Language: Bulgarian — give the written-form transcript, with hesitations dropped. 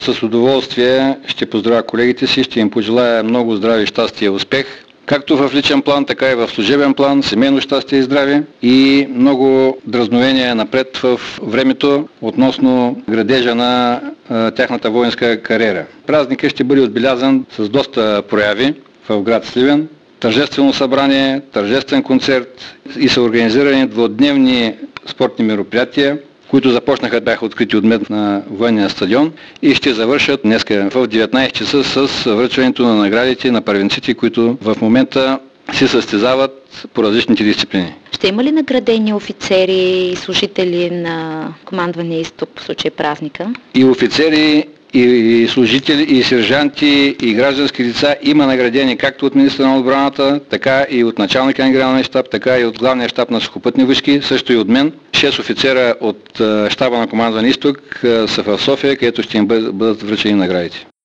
С удоволствие ще поздравя колегите си, ще им пожелая много здраве, щастие и успех. Както в личен план, така и в служебен план, семейно щастие и здраве и много дразновения напред в времето относно градежа на тяхната воинска кариера. Празникът ще бъде отбелязан с доста прояви в град Сливен. Тържествено събрание, тържествен концерт и са организирани двудневни спортни мероприятия, които започнаха, бяха открити от мен на военния стадион и ще завършат днес в 19 часа с връчването на наградите на първенците, които в момента се състезават по различните дисциплини. Ще има ли наградени офицери и служители на командване Изток в случай празника? И офицери, и служители, и сержанти, и граждански лица има наградени както от министъра на отбраната, така и от началника на генералния щаб, така и от главния щаб на сухопътни войски, също и от мен. 6 офицера от щаба на командване Изток са в София, където ще им бъдат връчени наградите.